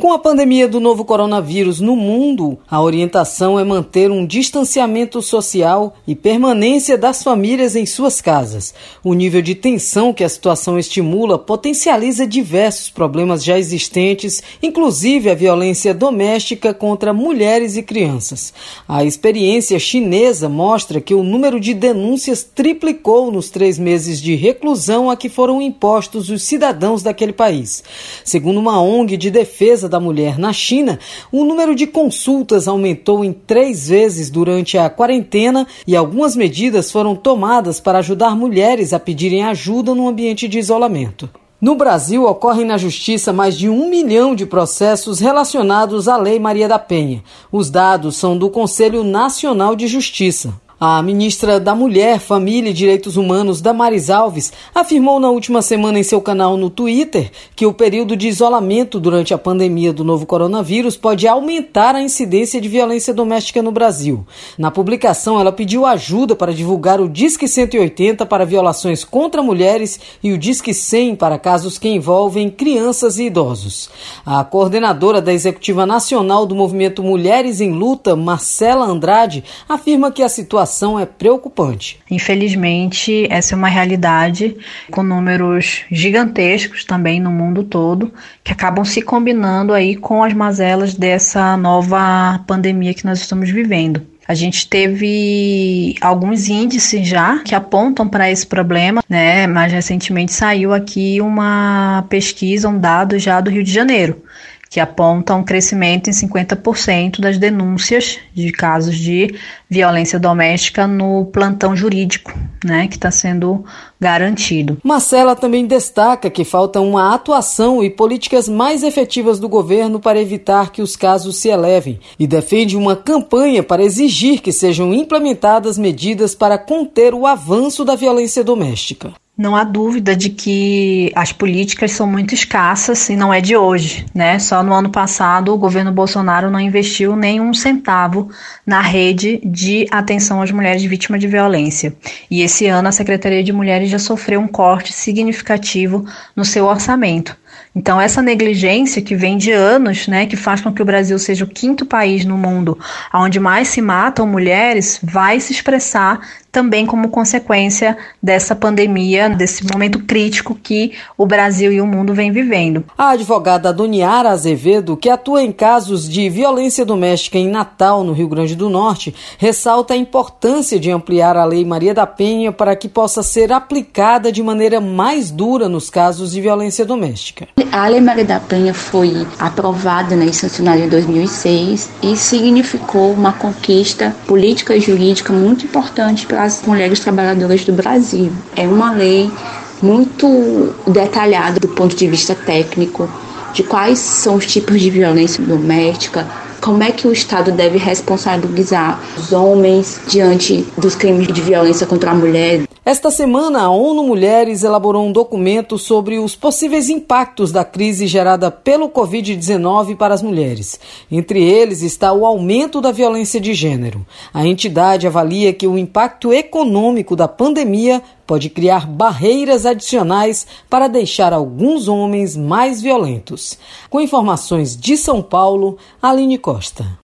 Com a pandemia do novo coronavírus no mundo, a orientação é manter um distanciamento social e permanência das famílias em suas casas. O nível de tensão que a situação estimula potencializa diversos problemas já existentes, inclusive a violência doméstica contra mulheres e crianças. A experiência chinesa mostra que o número de denúncias triplicou nos 3 meses de reclusão a que foram impostos os cidadãos daquele país. Segundo uma ONG de defesa da mulher na China, o número de consultas aumentou em 3 vezes durante a quarentena e algumas medidas foram tomadas para ajudar mulheres a pedirem ajuda no ambiente de isolamento. No Brasil, ocorrem na Justiça mais de 1 milhão de processos relacionados à Lei Maria da Penha. Os dados são do Conselho Nacional de Justiça. A ministra da Mulher, Família e Direitos Humanos, Damares Alves, afirmou na última semana em seu canal no Twitter que o período de isolamento durante a pandemia do novo coronavírus pode aumentar a incidência de violência doméstica no Brasil. Na publicação, ela pediu ajuda para divulgar o Disque 180 para violações contra mulheres e o Disque 100 para casos que envolvem crianças e idosos. A coordenadora da Executiva Nacional do Movimento Mulheres em Luta, Marcela Andrade, afirma que a situação é preocupante. Infelizmente, essa é uma realidade com números gigantescos também no mundo todo, que acabam se combinando aí com as mazelas dessa nova pandemia que nós estamos vivendo. A gente teve alguns índices já que apontam para esse problema, né? Mais recentemente saiu aqui uma pesquisa, um dado já do Rio de Janeiro, que aponta um crescimento em 50% das denúncias de casos de violência doméstica no plantão jurídico, né, que está sendo garantido. Marcela também destaca que falta uma atuação e políticas mais efetivas do governo para evitar que os casos se elevem e defende uma campanha para exigir que sejam implementadas medidas para conter o avanço da violência doméstica. Não há dúvida de que as políticas são muito escassas e não é de hoje, né? Só no ano passado o governo Bolsonaro não investiu nem um centavo na rede de atenção às mulheres vítimas de violência. E esse ano a Secretaria de Mulheres já sofreu um corte significativo no seu orçamento. Então essa negligência que vem de anos, né, que faz com que o Brasil seja o 5º país no mundo onde mais se matam mulheres, vai se expressar também como consequência dessa pandemia, desse momento crítico que o Brasil e o mundo vêm vivendo. A advogada Doniara Azevedo, que atua em casos de violência doméstica em Natal, no Rio Grande do Norte, ressalta a importância de ampliar a Lei Maria da Penha para que possa ser aplicada de maneira mais dura nos casos de violência doméstica. A Lei Maria da Penha foi aprovada, né, e sancionada em 2006 e significou uma conquista política e jurídica muito importante para as mulheres trabalhadoras do Brasil. É uma lei muito detalhada do ponto de vista técnico, de quais são os tipos de violência doméstica, como é que o Estado deve responsabilizar os homens diante dos crimes de violência contra a mulher. Esta semana, a ONU Mulheres elaborou um documento sobre os possíveis impactos da crise gerada pelo Covid-19 para as mulheres. Entre eles está o aumento da violência de gênero. A entidade avalia que o impacto econômico da pandemia pode criar barreiras adicionais para deixar alguns homens mais violentos. Com informações de São Paulo, Aline Costa.